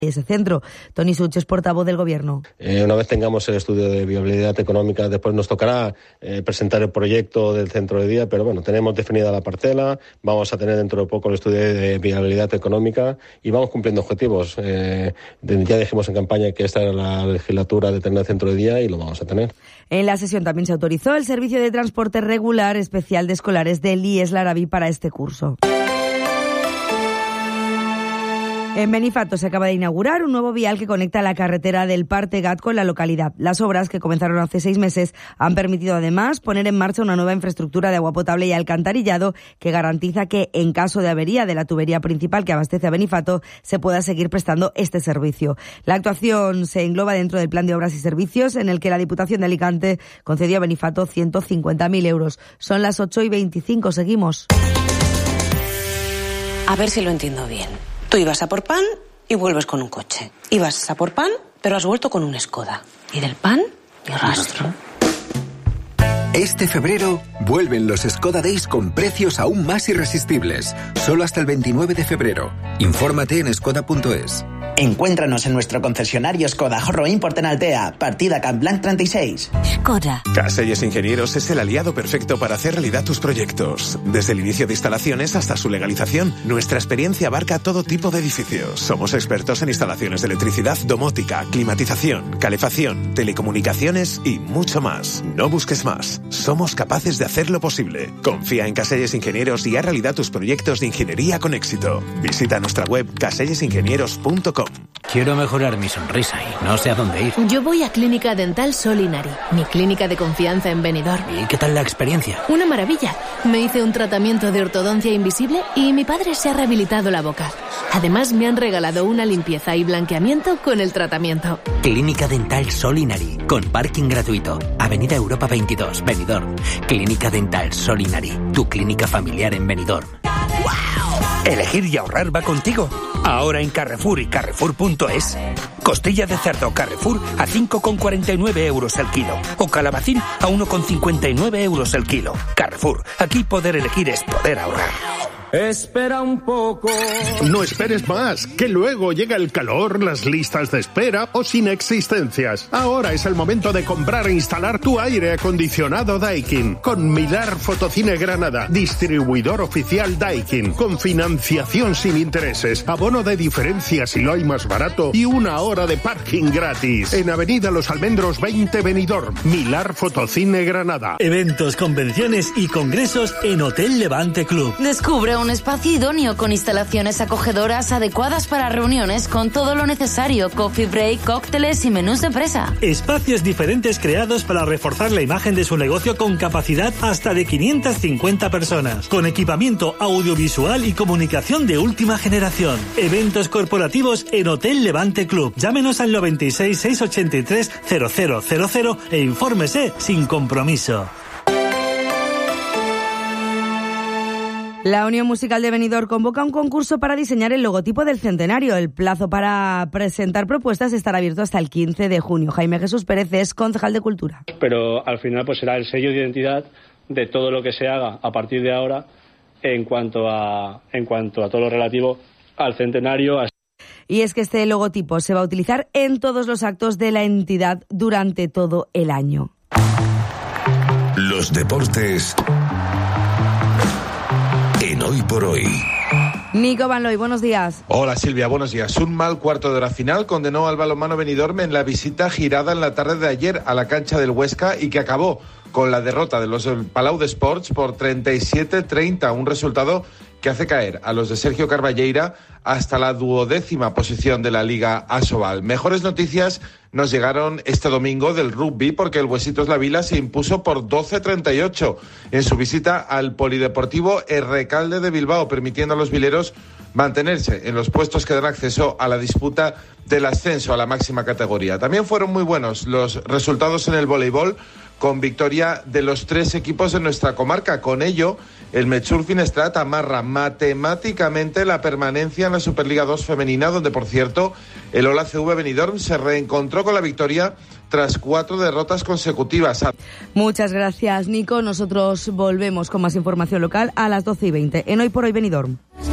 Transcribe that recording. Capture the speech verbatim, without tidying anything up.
ese centro. Toni Such es portavoz del Gobierno. Eh, una vez tengamos el estudio de viabilidad económica, después nos tocará eh, presentar el proyecto del centro de día, pero bueno, tenemos definida la parcela, vamos a tener dentro de poco el estudio de viabilidad económica y vamos cumpliendo objetivos. Eh, ya dijimos en campaña que esta era la legislatura de tener el centro de día y lo vamos a tener. En la sesión también se autorizó el servicio de transporte regular especial de escolares del I E S Larabí para este curso. En Benifato se acaba de inaugurar un nuevo vial que conecta la carretera del Partegat con la localidad. Las obras, que comenzaron hace seis meses, han permitido además poner en marcha una nueva infraestructura de agua potable y alcantarillado que garantiza que, en caso de avería de la tubería principal que abastece a Benifato, se pueda seguir prestando este servicio. La actuación se engloba dentro del Plan de Obras y Servicios, en el que la Diputación de Alicante concedió a Benifato ciento cincuenta mil euros. Son las ocho y veinticinco, seguimos. A ver si lo entiendo bien. Tú ibas a por pan y vuelves con un coche. Ibas a por pan, pero has vuelto con un Skoda. Y del pan, ni rastro. Este febrero vuelven los Skoda Days con precios aún más irresistibles. Solo hasta el veintinueve de febrero. Infórmate en skoda punto es. Encuéntranos en nuestro concesionario Skoda Jorro Import en Altea, partida Camp Blanc treinta y seis. Skoda. Caselles Ingenieros es el aliado perfecto para hacer realidad tus proyectos. Desde el inicio de instalaciones hasta su legalización, nuestra experiencia abarca todo tipo de edificios. Somos expertos en instalaciones de electricidad, domótica, climatización, calefacción, telecomunicaciones y mucho más. No busques más. Somos capaces de hacerlo posible. Confía en Caselles Ingenieros y haz realidad tus proyectos de ingeniería con éxito. Visita nuestra web caselles ingenieros punto com. Quiero mejorar mi sonrisa y no sé a dónde ir. Yo voy a Clínica Dental Solinari, mi clínica de confianza en Benidorm. ¿Y qué tal la experiencia? Una maravilla. Me hice un tratamiento de ortodoncia invisible y mi padre se ha rehabilitado la boca. Además, me han regalado una limpieza y blanqueamiento con el tratamiento. Clínica Dental Solinari, con parking gratuito. Avenida Europa veintidós, Benidorm. Clínica Dental Solinari, tu clínica familiar en Benidorm. ¡Wow! Elegir y ahorrar va contigo. Ahora en Carrefour y Carrefour punto es. Costilla de cerdo Carrefour a cinco con cuarenta y nueve euros el kilo. O calabacín a uno con cincuenta y nueve euros el kilo. Carrefour, aquí poder elegir es poder ahorrar. Espera un poco. No esperes más, que luego llega el calor, las listas de espera o sin existencias. Ahora es el momento de comprar e instalar tu aire acondicionado Daikin. Con Milar Fotocine Granada, distribuidor oficial Daikin. Con financiación sin intereses, abono de diferencia si lo hay más barato y una hora de parking gratis. En Avenida Los Almendros veinte Benidorm. Milar Fotocine Granada. Eventos, convenciones y congresos en Hotel Levante Club. Descubre un espacio idóneo con instalaciones acogedoras adecuadas para reuniones con todo lo necesario, coffee break, cócteles y menús de presa. Espacios diferentes creados para reforzar la imagen de su negocio con capacidad hasta de quinientas cincuenta personas, con equipamiento audiovisual y comunicación de última generación. Eventos corporativos en Hotel Levante Club. Llámenos al noventa y seis, seiscientos ochenta y tres, cero cero cero cero e infórmese sin compromiso. La Unión Musical de Benidorm convoca un concurso para diseñar el logotipo del centenario. El plazo para presentar propuestas estará abierto hasta el quince de junio. Jaime Jesús Pérez es concejal de Cultura. Pero al final pues será el sello de identidad de todo lo que se haga a partir de ahora en cuanto a, en cuanto a todo lo relativo al centenario. Y es que este logotipo se va a utilizar en todos los actos de la entidad durante todo el año. Los deportes en Hoy por Hoy. Nico Van Looy, buenos días. Hola Silvia, buenos días. Un mal cuarto de hora final condenó al balonmano Benidorm en la visita girada en la tarde de ayer a la cancha del Huesca y que acabó con la derrota de los del Palau de Sports por treinta y siete treinta, un resultado que hace caer a los de Sergio Carballeira hasta la duodécima posición de la Liga Asobal. Mejores noticias nos llegaron este domingo del rugby porque el Huesitos La Vila se impuso por doce treinta y ocho en su visita al Polideportivo El Recalde de Bilbao, permitiendo a los vileros mantenerse en los puestos que dan acceso a la disputa del ascenso a la máxima categoría. También fueron muy buenos los resultados en el voleibol, con victoria de los tres equipos de nuestra comarca. Con ello, el Metxur Finestrat amarra matemáticamente la permanencia en la Superliga dos femenina, donde, por cierto, el Ola C V Benidorm se reencontró con la victoria tras cuatro derrotas consecutivas. Muchas gracias, Nico. Nosotros volvemos con más información local a las doce y veinte en Hoy por Hoy Benidorm.